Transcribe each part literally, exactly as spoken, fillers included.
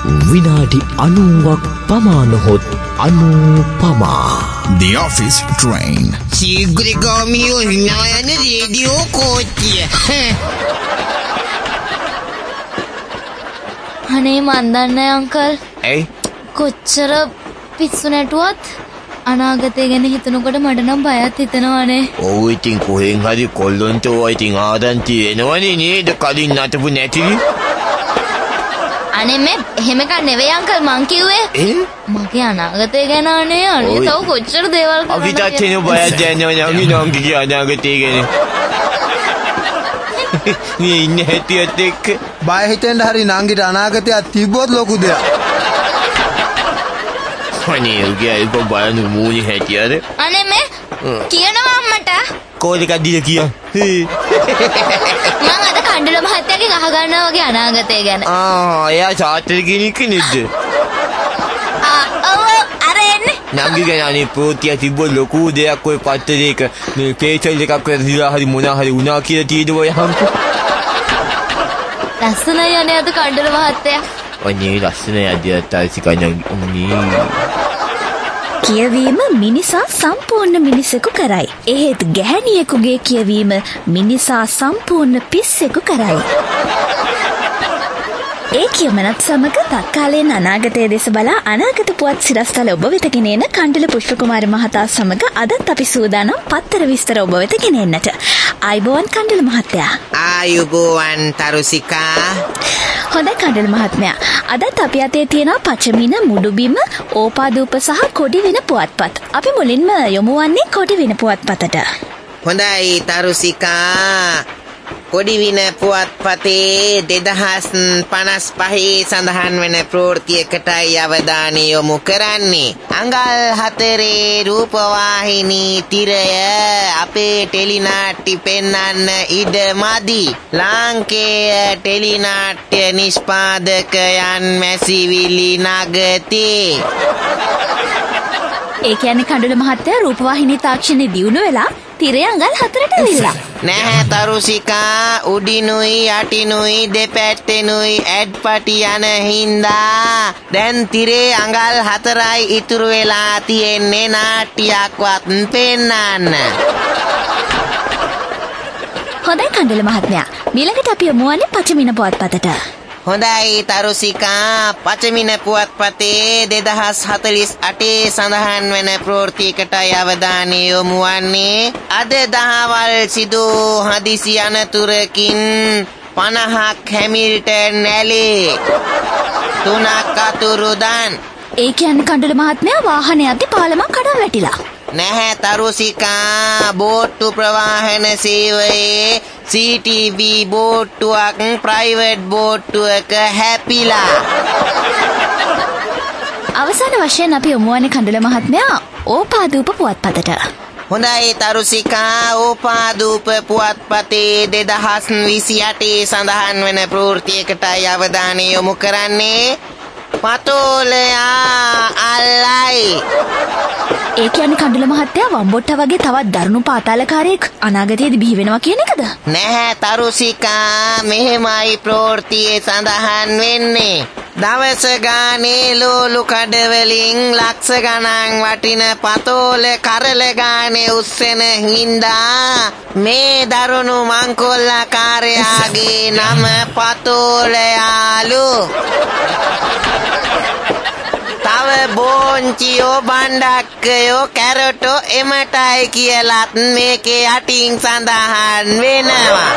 විනාඩි අනූවක් පමණ හොත් අනූපමා. The Office Train. Sigrigamio hinayana radio කෝච්චිය. අනේ මන් දන්නේ අංකල්. ඇයි? කොච්චර පිස්සු නැටුවත් අනාගතය ගැන හිතනකොට මට නම් බයත් හිතෙනවානේ. ඔව් ඉතින් කොහෙන් හරි කොල්ලොන්ට ඔය ඉතින් ආදන්ති එනවනේ නේද කලින් නටපු නැතිවි. අනේ මේ එහෙම එකක් නෙවෙයි අංකල් මං කිව්වේ. ඒ? මගේ අනාගතය ගැන අනේ අනේ තව කොච්චර දේවල් කරනවද අපිටත් එන බයක් දැනෙනවා නංගි නංගිගේ අනාගතය ගැන. මේ ඉන්නේ හැටියට එක්ක බය හිතෙන්ද හරි නංගිට අනාගතයක් තිබ්බොත් ලොකු දෙයක්. අනේ උගේ ඒක බලන්න මූණි හැටියට. අනේ මේ කියනවා අම්මට. කෝල් එකක් දීලා කියන්න. මං අද කණ්ඩල මහත්තයාගේ ගහ ගන්නවා වගේ අනාගතය ගැන. ආ එයා චාටර් කෙනෙක් නේද? ආ ඔව් අර එන්නේ. නංගි ගැන අනේ ප්‍රෝතිය තිබ්බොත් ලොකු දෙයක් ඔය පත්තරේක මේ පේටල් එකක් කරලා හරි මොනවා හරි වුණා කියලා තියෙද ඔය හම්පු. ලස්සනයි අනේ අද කණ්ඩල මහත්තයා. අනේ ලස්සන යදියත් ආසිකණන් කියවීම මිනිසා සම්පූර්ණ මිනිසෙකු කරයි. එහෙත් ගැහැණියෙකුගේ කියවීම මිනිසා සම්පූර්ණ පිස්සෙකු කරයි. ඒ කියමනත් සමග තත්කාලයෙන් අනාගතයේ දෙස බලා අනාගත පුවත් සිරස්තල ඔබ වෙත ගෙනෙන කණ්ඩල පුෂ්පකුමාර මහතා සමග අදත් අපි සූදානම් පත්තර විස්තර ඔබ වෙත ගෙනෙන්නට. ආයුබෝවන් කණ්ඩල මහත්තයා. ආයුබෝවන් තරුසිකා. හොඳයි කණ්ඩල මහත්මයා. අදත් අපි අතේ තියෙන පචමින මුඩුබිම ඕපාදූප සහ කොඩි වෙන පුවත්පත්. අපි මුලින්ම යොමු වන්නේ කොඩි වෙන පුවත්පතට. හොඳයි තරුසිකා. කොඩි වෙන පුවත්පතේ දෙදහස් පනස් පහේ සඳහන් වෙන ප්‍රවෘත්තියකටයි අවධානය යොමු කරන්නේ. අඟල් හතරේ රූපවාහිනී තිරය අපේ ටෙලිනාට්‍ය පෙන්වන්න ඉඩ මදි. ලාංකේය ටෙලිනාට්‍ය නිෂ්පාදකයන් මැසිවිලි නගතේ. ඒ කියන්නේ කණ්ඩල මහත්තයා රූපවාහිනී තාක්ෂණයේ දියුණු වෙලා තිරය අඟල් හතරට ඇවිල්ලා. නැහැ තරුසිකා, උඩිනුයි යටිනුයි දෙපැත්තෙනුයි ඇඩ් පටි යන හින්දා දැන් තිරේ අඟල් හතරයි ඉතුරු වෙලා තියෙන්නේ නාට්‍යයක්වත් පෙන්නන්න. හොඳයි කණ්ඩල මහත්මයා. ඊළඟට අපි යමු වන්නේ පචමින පුවත්පතට. හොඳයි තරුසිකා. පචමින පුවත්පතේ දෙදහස් හතළිස් අටේ සඳහන් වෙන ප්‍රවෘත්තියකටයි අවධානය යොමු වන්නේ. අද දහවල් සිදු හදිසි අනතුරකින් පනහක් හැමිල්ටන් ඇලේ. තුනක් අතුරුදන්. ඒ කියන්නේ කණ්ඩල මහත්මයා වාහනේ යද්දි පාලමක් කඩන් වැටිලා. නැහැ තරුසිකා. බෝට්ටු ප්‍රවාහන සේවයේ සී ටී වී බෝට්ටුවක් ප්‍රයිවට් බෝට්ටුවක හැපිලා. අවසාන වශයෙන් අපි යොමු වන්නේ කණ්ඩල මහත්මයා ඕපාදූප පුවත්පතට. හොඳයි තරුසිකා. ඕපාදූප පුවත්පතේ දෙදහස් විසි අටේ සඳහන් වෙන ප්‍රවෘත්තියකටයි අවධානය යොමු කරන්නේ. පතෝලයා අල්ලයි. ඒ කියන්නේ කණ්ඩල මහත්තයා වම්බොට්ටා වගේ තවත් දරුණු පාතාලකාරයෙක් අනාගතයේදී බිහි වෙනවා කියන එකද? නැහැ තරුසිකා. මෙහෙමයි ප්‍රවෘත්තියේ සඳහන් වෙන්නේ. දවස ගානේ ලෝලු කඩවලින් ලක්ෂ ගණන් වටින පතෝල කරල ගානේ උස්සෙන හින්දා මේ දරුණු මංකොල්ලකාරයාගේ නම පතෝලයාලු. තව බෝංචියෝ බණ්ඩක්කයෝ කැරටෝ එමටයි කියලත් මේකේ යටින් සඳහන් වෙනවා.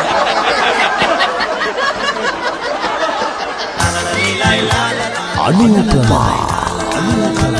අනූපමා.